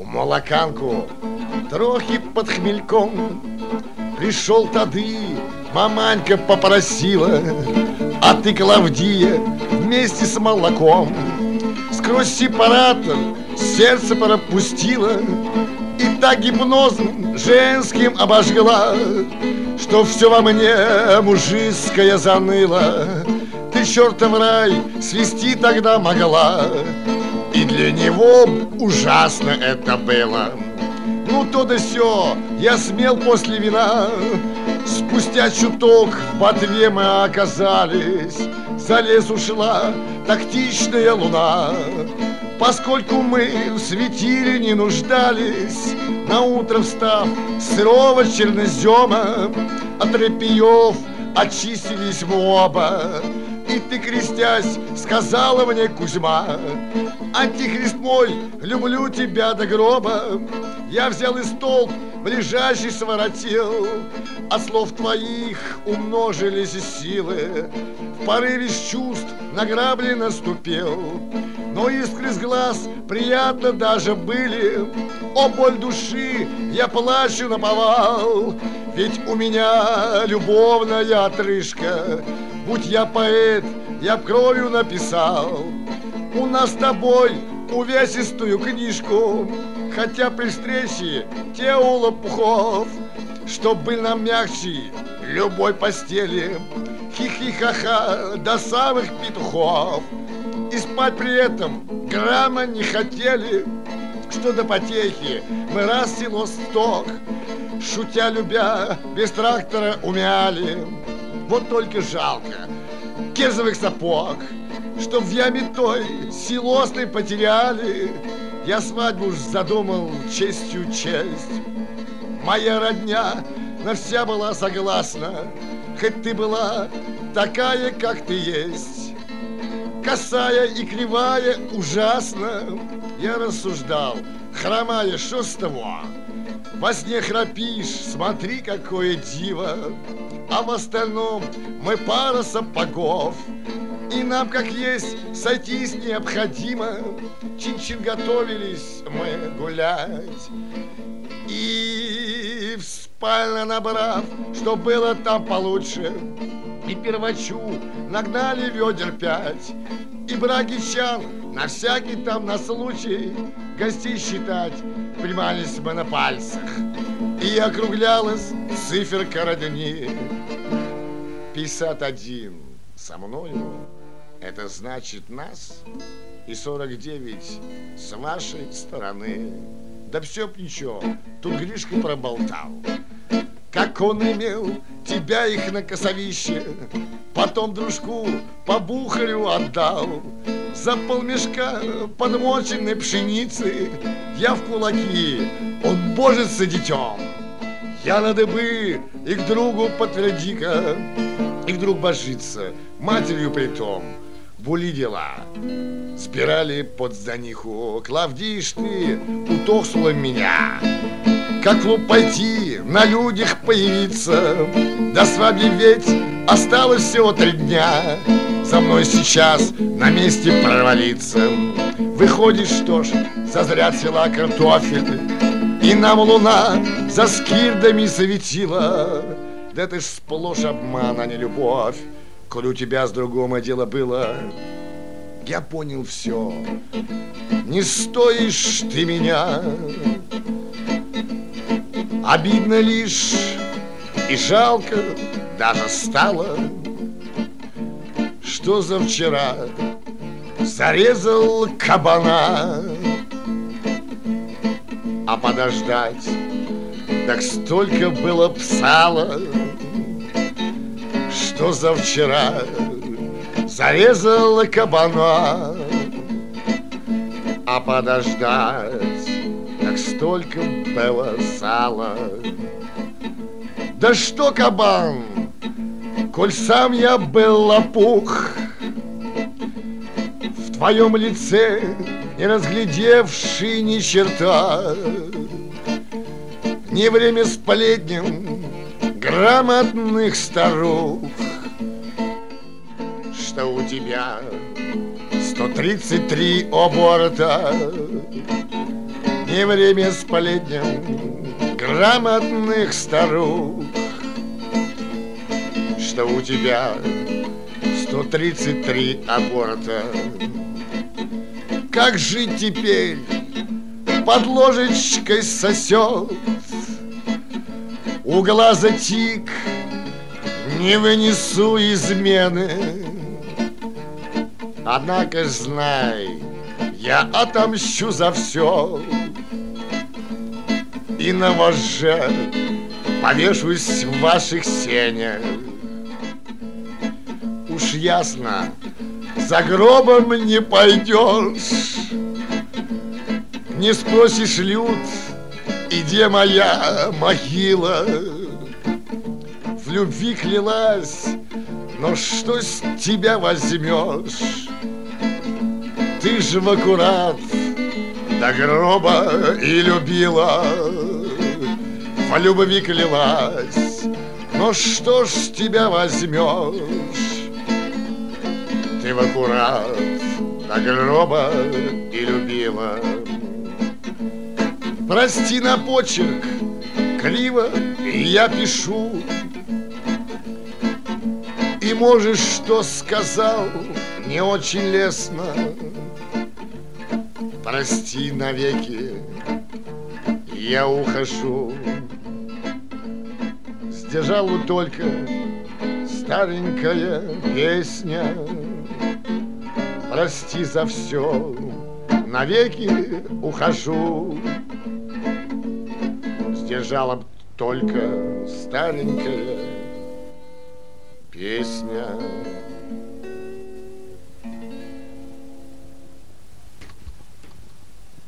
молоканку трохи под хмельком. Пришел тады, маманька попросила, а ты, Клавдия, вместе с молоком сквозь сепаратор сердце пропустила и так гипнозом женским обожгла, что все во мне мужицкое заныло. Ты чертов рай свести тогда могла, и для него ужасно это было. Ну то да сё, я смел после вина. Спустя чуток в ботве мы оказались. За лес ушла тактичная луна. Поскольку мы в светиле не нуждались, наутро встав с сырого чернозема, от репьев очистились мы оба. И ты, крестясь, сказала мне, Кузьма: антихрист мой, люблю тебя до гроба. Я взял и столб ближайший своротил. От слов твоих умножились силы. В порыве чувств на грабли наступил. Но искры с глаз приятно даже были. О, боль души, я плачу наповал. Ведь у меня любовная отрыжка. Будь я поэт, я б кровью написал у нас с тобой увесистую книжку. Хотя при встрече те у лопухов, чтоб был нам мягче любой постели, хихи-ха-ха до самых петухов. И спать при этом грамма не хотели, что до потехи мы раз село сток, шутя любя, без трактора умяли. Вот только жалко кирзовых сапог, чтоб в яме той силосной потеряли. Я свадьбу уж задумал честью честь. Моя родня на вся была согласна, хоть ты была такая, как ты есть. Косая и кривая ужасно, я рассуждал, хромая, что с того? Во сне храпишь, смотри, какое диво. А в остальном мы пара сапогов. И нам, как есть, сойтись необходимо. Чин-чин готовились мы гулять. И в спальне набрав, что было там получше, и первачу нагнали ведер 5. И брагичан на всякий там на случай гостей считать примались мы на пальцах. И округлялась циферка родни. 51 со мною, это значит нас, и 49 с вашей стороны. Да все б ничего, тут Гришка проболтал, как он имел тебя их на косовище, потом дружку по бухарю отдал. За полмешка подмоченной пшеницы я в кулаки, он божится детем. Я на дыбы и к другу подтверди-ка, и вдруг божится, матерью притом. Були дела, сбирали под заниху. Клавдиш ты, утохсула меня. Как в лоб пойти, на людях появиться. До свадьбы ведь осталось всего 3 дня. За мной сейчас на месте провалиться. Выходит, что ж, зазря цвела картофель, и нам луна за скирдами светила. Да это ж сплошь обман, а не любовь. Коль у тебя с другого дело было, я понял все. Не стоишь ты меня. Обидно лишь и жалко даже стало, что за вчера зарезал кабана. А подождать, так столько было б сала, что за вчера зарезал кабана. А подождать, так столько было сала. Да что кабан, коль сам я был лопух, в твоем лице не разглядевший ни черта. Не время сплетням грамотных старух, что у тебя 133 оборота. Не не время сплетням грамотных старух, что у тебя 133 аборта. Как жить теперь? Под ложечкой сосет, у глаза тик, не вынесу измены. Однако знай, я отомщу за все, и на воже повешусь в ваших сенях. Уж ясно, за гробом не пойдешь, не спросишь, люд, и где моя могила? В любви клялась, но что с тебя возьмешь? Ты же в аккурат до гроба и любила. В любви клялась, но что ж с тебя возьмешь? Ты в аккурат до гроба и любила. Прости на почерк, криво я пишу, и, может, что сказал, не очень лестно. Прости навеки, я ухожу. Сдержала только старенькая песня. Прости за все, навеки ухожу. Сдержала только старенькая песня.